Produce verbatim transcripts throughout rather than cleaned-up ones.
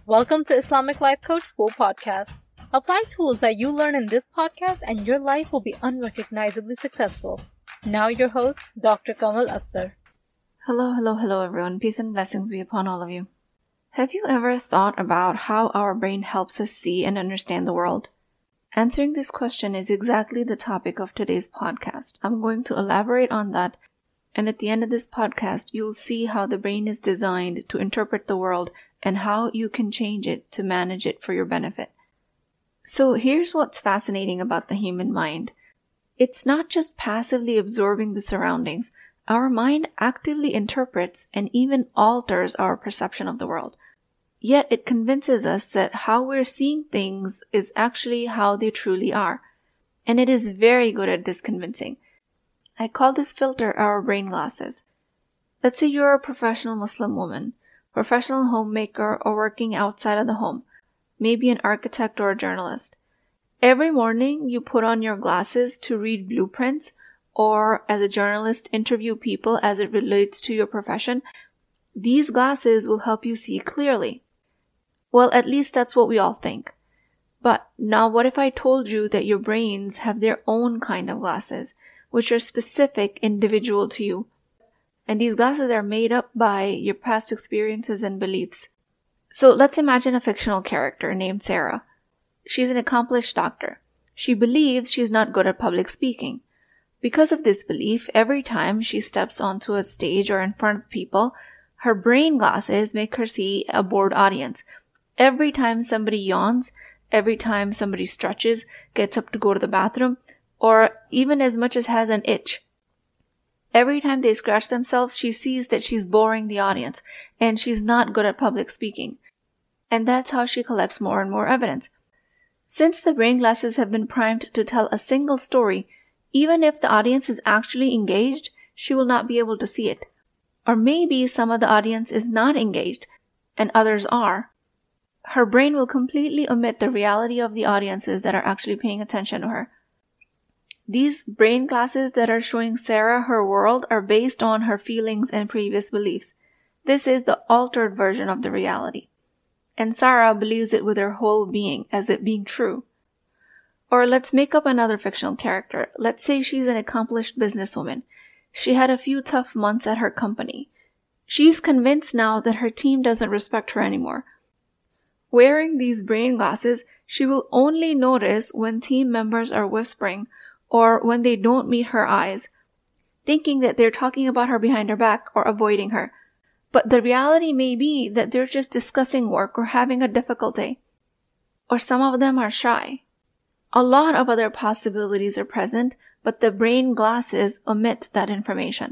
Welcome to Islamic Life Coach School Podcast. Apply tools that you learn in this podcast and your life will be unrecognizably successful. Now your host, Doctor Kamal Akhtar. Hello, hello, hello everyone. Peace and blessings be upon all of you. Have you ever thought about how our brain helps us see and understand the world? Answering this question is exactly the topic of today's podcast. I'm going to elaborate on that, and at the end of this podcast, you'll see how the brain is designed to interpret the world and how you can change it to manage it for your benefit. So here's what's fascinating about the human mind. It's not just passively absorbing the surroundings. Our mind actively interprets and even alters our perception of the world. Yet it convinces us that how we're seeing things is actually how they truly are. And it is very good at disconvincing. I call this filter our brain glasses. Let's say you're a professional Muslim woman, professional homemaker, or working outside of the home, maybe an architect or a journalist. Every morning you put on your glasses to read blueprints, or as a journalist interview people as it relates to your profession. These glasses will help you see clearly. Well, at least that's what we all think. But now what if I told you that your brains have their own kind of glasses, which are specific, individual to you? And these glasses are made up by your past experiences and beliefs. So let's imagine a fictional character named Sarah. She's an accomplished doctor. She believes she's not good at public speaking. Because of this belief, every time she steps onto a stage or in front of people, her brain glasses make her see a bored audience. Every time somebody yawns, every time somebody stretches, gets up to go to the bathroom, or even as much as has an itch, every time they scratch themselves, she sees that she's boring the audience and she's not good at public speaking. And that's how she collects more and more evidence. Since the brain glasses have been primed to tell a single story, even if the audience is actually engaged, she will not be able to see it. Or maybe some of the audience is not engaged and others are. Her brain will completely omit the reality of the audiences that are actually paying attention to her. These brain glasses that are showing Sarah her world are based on her feelings and previous beliefs. This is the altered version of the reality. And Sarah believes it with her whole being as it being true. Or let's make up another fictional character. Let's say she's an accomplished businesswoman. She had a few tough months at her company. She's convinced now that her team doesn't respect her anymore. Wearing these brain glasses, she will only notice when team members are whispering or when they don't meet her eyes, thinking that they're talking about her behind her back or avoiding her. But the reality may be that they're just discussing work or having a difficult day. Or some of them are shy. A lot of other possibilities are present, but the brain glasses omit that information.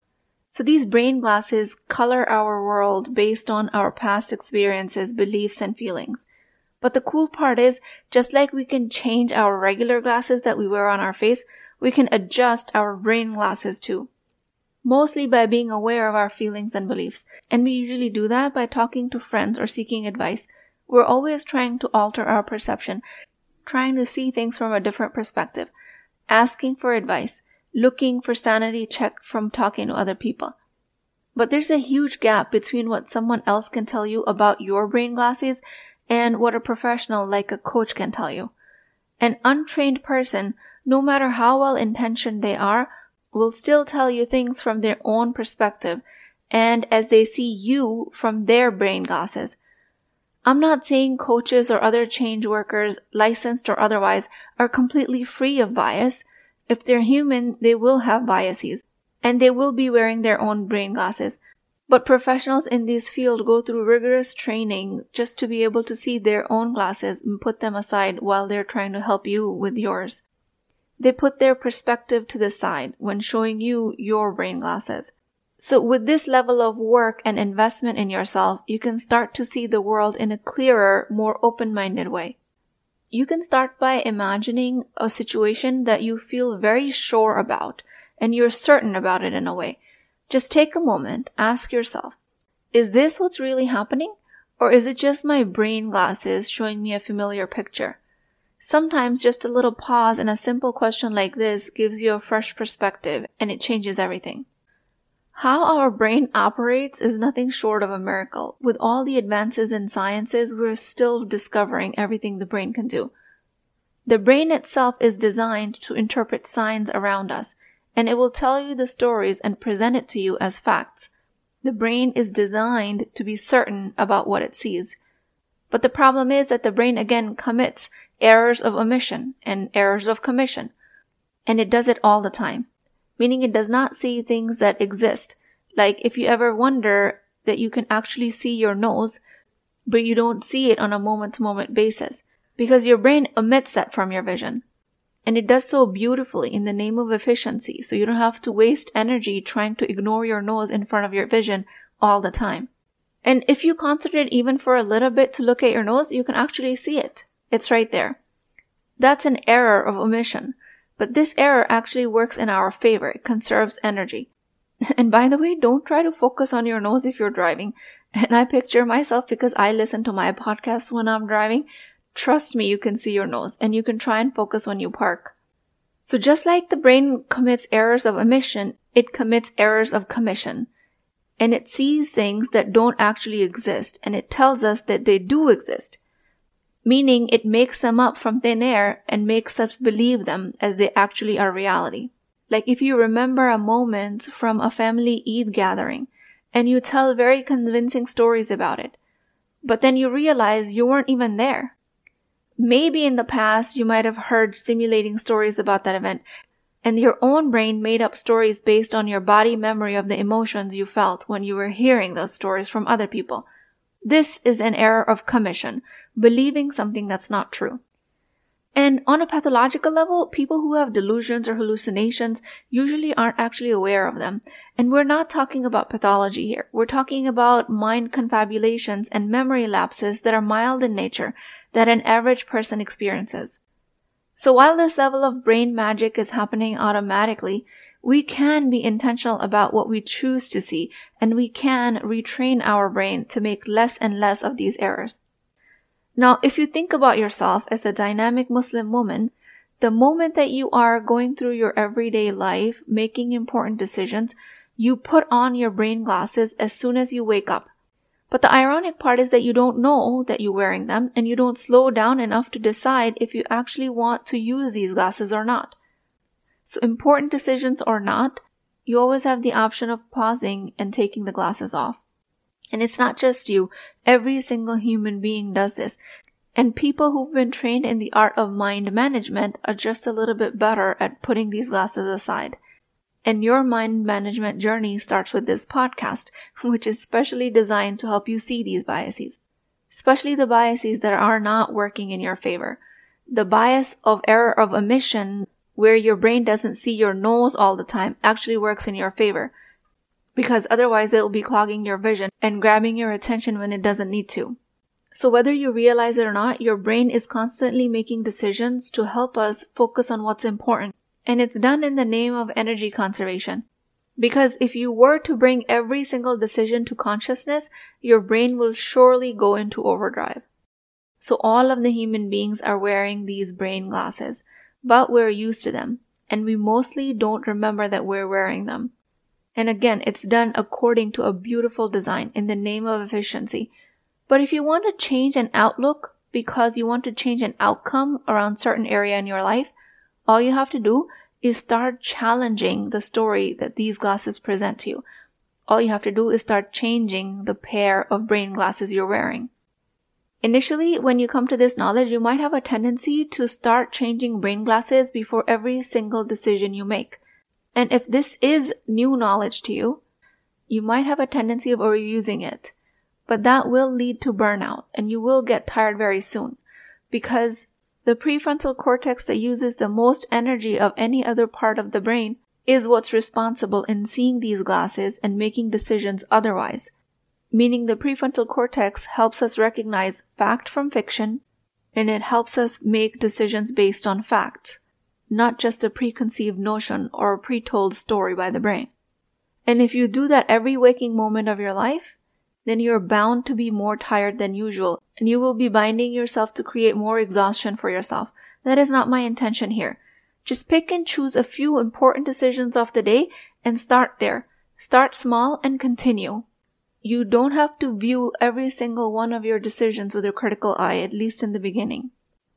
So these brain glasses color our world based on our past experiences, beliefs, and feelings. But the cool part is, just like we can change our regular glasses that we wear on our face, we can adjust our brain glasses too. Mostly by being aware of our feelings and beliefs. And we usually do that by talking to friends or seeking advice. We're always trying to alter our perception, trying to see things from a different perspective, asking for advice, looking for sanity check from talking to other people. But there's a huge gap between what someone else can tell you about your brain glasses and what a professional like a coach can tell you. An untrained person, no matter how well intentioned they are, will still tell you things from their own perspective and as they see you from their brain glasses. I'm not saying coaches or other change workers, licensed or otherwise, are completely free of bias. If they're human, they will have biases, and they will be wearing their own brain glasses. But professionals in this field go through rigorous training just to be able to see their own glasses and put them aside while they're trying to help you with yours. They put their perspective to the side when showing you your brain glasses. So with this level of work and investment in yourself, you can start to see the world in a clearer, more open-minded way. You can start by imagining a situation that you feel very sure about, and you're certain about it in a way. Just take a moment, ask yourself, is this what's really happening? Or is it just my brain glasses showing me a familiar picture? Sometimes just a little pause and a simple question like this gives you a fresh perspective, and it changes everything. How our brain operates is nothing short of a miracle. With all the advances in sciences, we're still discovering everything the brain can do. The brain itself is designed to interpret signs around us, and it will tell you the stories and present it to you as facts. The brain is designed to be certain about what it sees. But the problem is that the brain again commits errors of omission and errors of commission. And it does it all the time. Meaning it does not see things that exist. Like if you ever wonder that you can actually see your nose, but you don't see it on a moment-to-moment basis. Because your brain omits that from your vision. And it does so beautifully in the name of efficiency. So you don't have to waste energy trying to ignore your nose in front of your vision all the time. And if you concentrate even for a little bit to look at your nose, you can actually see it. It's right there. That's an error of omission. But this error actually works in our favor. It conserves energy. And by the way, don't try to focus on your nose if you're driving. And I picture myself because I listen to my podcast when I'm driving. Trust me, you can see your nose and you can try and focus when you park. So just like the brain commits errors of omission, it commits errors of commission. And it sees things that don't actually exist, and it tells us that they do exist. Meaning it makes them up from thin air and makes us believe them as they actually are reality. Like if you remember a moment from a family Eid gathering, and you tell very convincing stories about it, but then you realize you weren't even there. Maybe in the past you might have heard stimulating stories about that event, and your own brain made up stories based on your body memory of the emotions you felt when you were hearing those stories from other people. This is an error of commission, believing something that's not true. And on a pathological level, people who have delusions or hallucinations usually aren't actually aware of them. And we're not talking about pathology here. We're talking about mind confabulations and memory lapses that are mild in nature that an average person experiences. So while this level of brain magic is happening automatically, we can be intentional about what we choose to see, and we can retrain our brain to make less and less of these errors. Now, if you think about yourself as a dynamic Muslim woman, the moment that you are going through your everyday life, making important decisions, you put on your brain glasses as soon as you wake up. But the ironic part is that you don't know that you're wearing them, and you don't slow down enough to decide if you actually want to use these glasses or not. So important decisions or not, you always have the option of pausing and taking the glasses off. And it's not just you. Every single human being does this. And people who've been trained in the art of mind management are just a little bit better at putting these glasses aside. And your mind management journey starts with this podcast, which is specially designed to help you see these biases. Especially the biases that are not working in your favor. The bias of error of omission, where your brain doesn't see your nose all the time, actually works in your favor. Because otherwise it'll be clogging your vision and grabbing your attention when it doesn't need to. So whether you realize it or not, your brain is constantly making decisions to help us focus on what's important. And it's done in the name of energy conservation. Because if you were to bring every single decision to consciousness, your brain will surely go into overdrive. So all of the human beings are wearing these brain glasses, but we're used to them, and we mostly don't remember that we're wearing them. And again, it's done according to a beautiful design in the name of efficiency. But if you want to change an outlook because you want to change an outcome around certain area in your life, all you have to do is start challenging the story that these glasses present to you. All you have to do is start changing the pair of brain glasses you're wearing. Initially, when you come to this knowledge, you might have a tendency to start changing brain glasses before every single decision you make. And if this is new knowledge to you, you might have a tendency of overusing it. But that will lead to burnout, and you will get tired very soon. Because the prefrontal cortex that uses the most energy of any other part of the brain is what's responsible in seeing these glasses and making decisions otherwise. Meaning the prefrontal cortex helps us recognize fact from fiction, and it helps us make decisions based on facts, not just a preconceived notion or a pre-told story by the brain. And if you do that every waking moment of your life, then you're bound to be more tired than usual, and you will be binding yourself to create more exhaustion for yourself. That is not my intention here. Just pick and choose a few important decisions of the day and start there. Start small and continue. You don't have to view every single one of your decisions with a critical eye, at least in the beginning.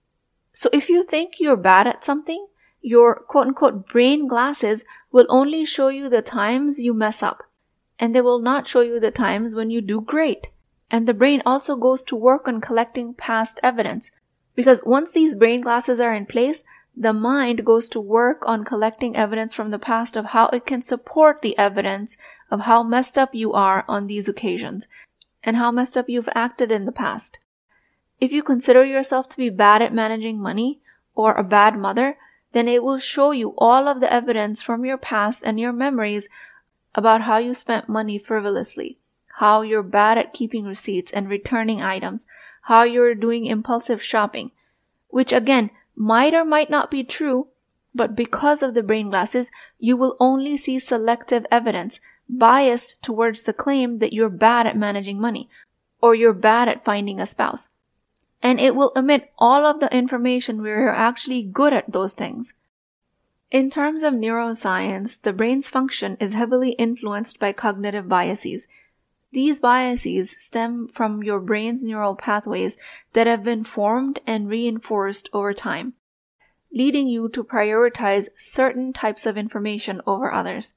So if you think you're bad at something, your quote-unquote brain glasses will only show you the times you mess up, and they will not show you the times when you do great. And the brain also goes to work on collecting past evidence, because once these brain glasses are in place, the mind goes to work on collecting evidence from the past of how it can support the evidence of how messed up you are on these occasions and how messed up you've acted in the past. If you consider yourself to be bad at managing money or a bad mother, then it will show you all of the evidence from your past and your memories about how you spent money frivolously, how you're bad at keeping receipts and returning items, how you're doing impulsive shopping, which again might or might not be true, but because of the brain glasses, you will only see selective evidence biased towards the claim that you're bad at managing money or you're bad at finding a spouse. And it will omit all of the information where you're actually good at those things. In terms of neuroscience, the brain's function is heavily influenced by cognitive biases. These biases stem from your brain's neural pathways that have been formed and reinforced over time, leading you to prioritize certain types of information over others.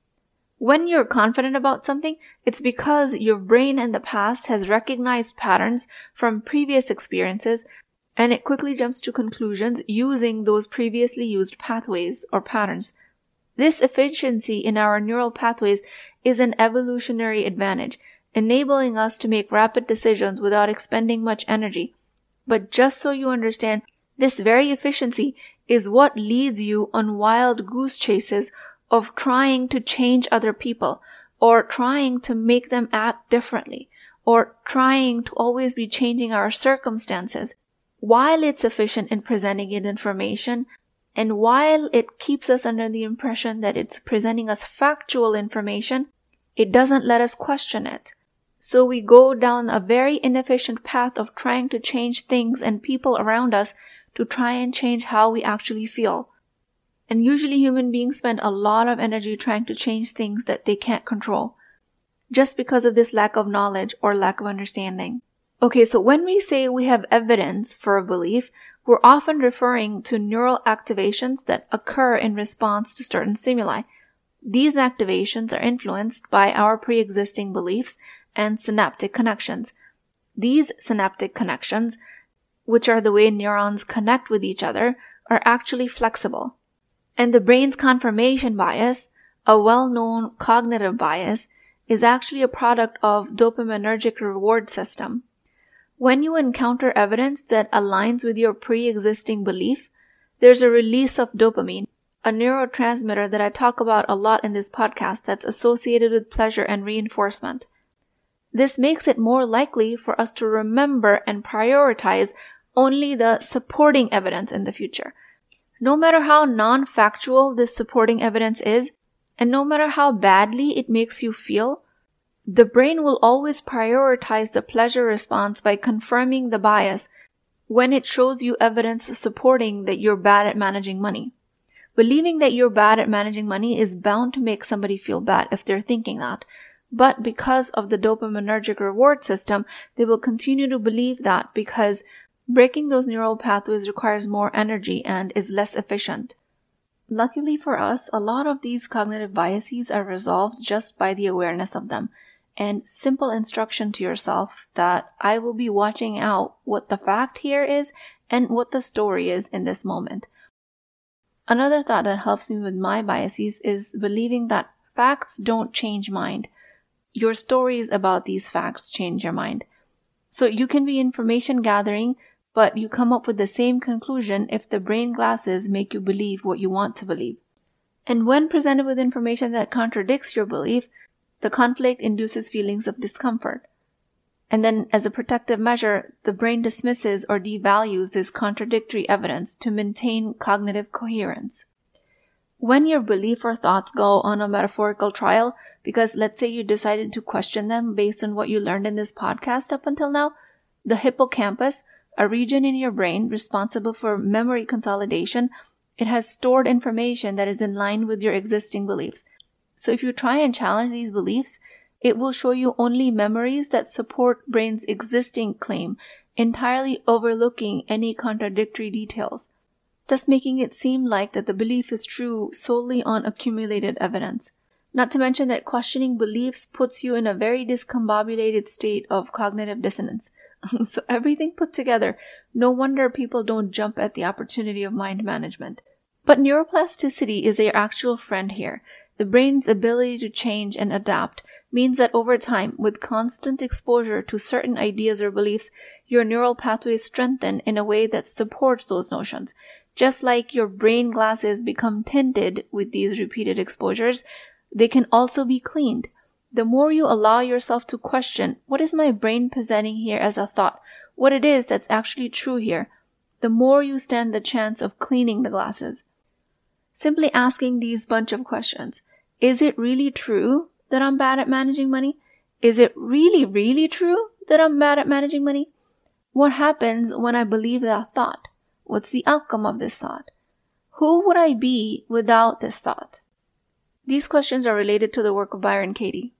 When you're confident about something, it's because your brain in the past has recognized patterns from previous experiences, and it quickly jumps to conclusions using those previously used pathways or patterns. This efficiency in our neural pathways is an evolutionary advantage, enabling us to make rapid decisions without expending much energy. But just so you understand, this very efficiency is what leads you on wild goose chases of trying to change other people, or trying to make them act differently, or trying to always be changing our circumstances. While it's efficient in presenting it information, and while it keeps us under the impression that it's presenting us factual information, it doesn't let us question it. So we go down a very inefficient path of trying to change things and people around us to try and change how we actually feel. And usually human beings spend a lot of energy trying to change things that they can't control, just because of this lack of knowledge or lack of understanding. Okay, so when we say we have evidence for a belief, we're often referring to neural activations that occur in response to certain stimuli. These activations are influenced by our pre-existing beliefs and synaptic connections. These synaptic connections, which are the way neurons connect with each other, are actually flexible. And the brain's confirmation bias, a well-known cognitive bias, is actually a product of dopaminergic reward system. When you encounter evidence that aligns with your pre-existing belief, there's a release of dopamine, a neurotransmitter that I talk about a lot in this podcast that's associated with pleasure and reinforcement. This makes it more likely for us to remember and prioritize only the supporting evidence in the future. No matter how non-factual this supporting evidence is, and no matter how badly it makes you feel, the brain will always prioritize the pleasure response by confirming the bias when it shows you evidence supporting that you're bad at managing money. Believing that you're bad at managing money is bound to make somebody feel bad if they're thinking that. But because of the dopaminergic reward system, they will continue to believe that because breaking those neural pathways requires more energy and is less efficient. Luckily for us, a lot of these cognitive biases are resolved just by the awareness of them, and simple instruction to yourself that I will be watching out what the fact here is and what the story is in this moment. Another thought that helps me with my biases is believing that facts don't change mind. Your stories about these facts change your mind. So you can be information gathering, but you come up with the same conclusion if the brain glasses make you believe what you want to believe. And when presented with information that contradicts your belief, the conflict induces feelings of discomfort. And then, as a protective measure, the brain dismisses or devalues this contradictory evidence to maintain cognitive coherence. When your belief or thoughts go on a metaphorical trial, because let's say you decided to question them based on what you learned in this podcast up until now, the hippocampus, a region in your brain responsible for memory consolidation, it has stored information that is in line with your existing beliefs. So if you try and challenge these beliefs, it will show you only memories that support brain's existing claim, entirely overlooking any contradictory details, thus making it seem like that the belief is true solely on accumulated evidence. Not to mention that questioning beliefs puts you in a very discombobulated state of cognitive dissonance. So everything put together, no wonder people don't jump at the opportunity of mind management. But neuroplasticity is your actual friend here. The brain's ability to change and adapt means that over time, with constant exposure to certain ideas or beliefs, your neural pathways strengthen in a way that supports those notions. Just like your brain glasses become tinted with these repeated exposures, they can also be cleaned. The more you allow yourself to question, what is my brain presenting here as a thought, what it is that's actually true here, the more you stand the chance of cleaning the glasses. Simply asking these bunch of questions. Is it really true that I'm bad at managing money? Is it really, really true that I'm bad at managing money? What happens when I believe that thought? What's the outcome of this thought? Who would I be without this thought? These questions are related to the work of Byron Katie.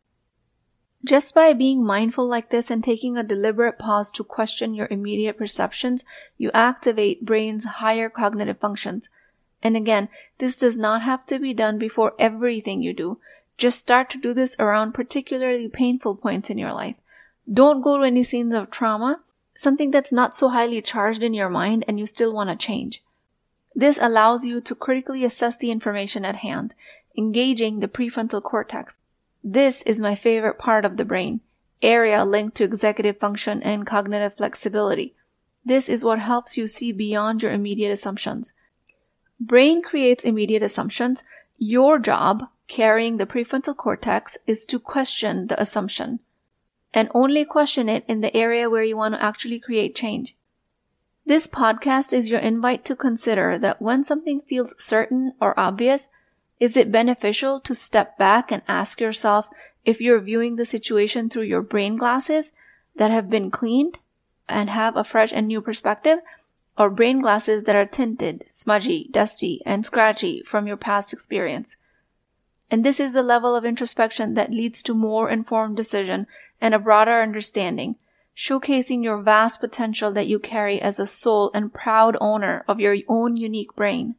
Just by being mindful like this and taking a deliberate pause to question your immediate perceptions, you activate brain's higher cognitive functions. And again, this does not have to be done before everything you do. Just start to do this around particularly painful points in your life. Don't go to any scenes of trauma, something that's not so highly charged in your mind and you still want to change. This allows you to critically assess the information at hand, engaging the prefrontal cortex. This is my favorite part of the brain, area linked to executive function and cognitive flexibility. This is what helps you see beyond your immediate assumptions. Brain creates immediate assumptions. Your job, carrying the prefrontal cortex, is to question the assumption, and only question it in the area where you want to actually create change. This podcast is your invite to consider that when something feels certain or obvious, is it beneficial to step back and ask yourself if you're viewing the situation through your brain glasses that have been cleaned and have a fresh and new perspective, or brain glasses that are tinted, smudgy, dusty, and scratchy from your past experience? And this is the level of introspection that leads to more informed decision and a broader understanding, showcasing your vast potential that you carry as a sole and proud owner of your own unique brain.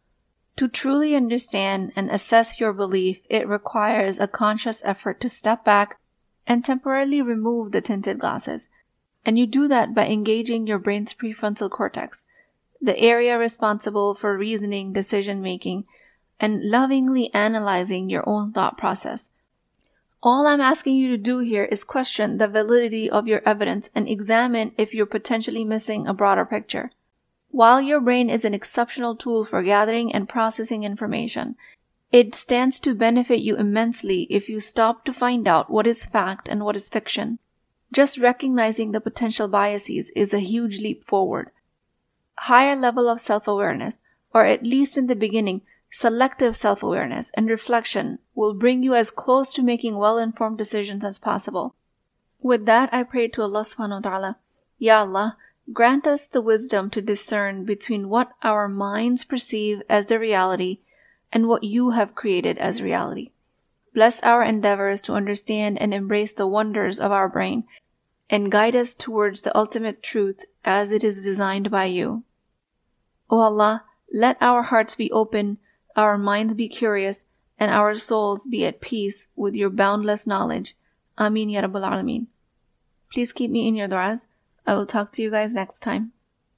To truly understand and assess your belief, it requires a conscious effort to step back and temporarily remove the tinted glasses. And you do that by engaging your brain's prefrontal cortex, the area responsible for reasoning, decision-making, and lovingly analyzing your own thought process. All I'm asking you to do here is question the validity of your evidence and examine if you're potentially missing a broader picture. While your brain is an exceptional tool for gathering and processing information, it stands to benefit you immensely if you stop to find out what is fact and what is fiction. Just recognizing the potential biases is a huge leap forward. Higher level of self-awareness, or at least in the beginning, selective self-awareness and reflection will bring you as close to making well-informed decisions as possible. With that, I pray to Allah subhanahu wa ta'ala, Ya Allah, grant us the wisdom to discern between what our minds perceive as the reality and what you have created as reality. Bless our endeavors to understand and embrace the wonders of our brain and guide us towards the ultimate truth as it is designed by you. O Allah, let our hearts be open, our minds be curious, and our souls be at peace with your boundless knowledge. Ameen Ya Rabbal Alameen. Please keep me in your du'as. I will talk to you guys next time.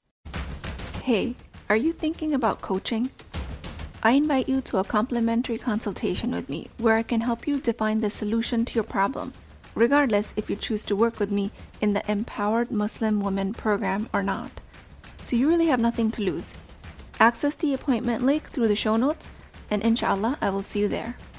Hey, are you thinking about coaching? I invite you to a complimentary consultation with me where I can help you define the solution to your problem, regardless if you choose to work with me in the Empowered Muslim Women program or not. So you really have nothing to lose. Access the appointment link through the show notes, and inshallah, I will see you there.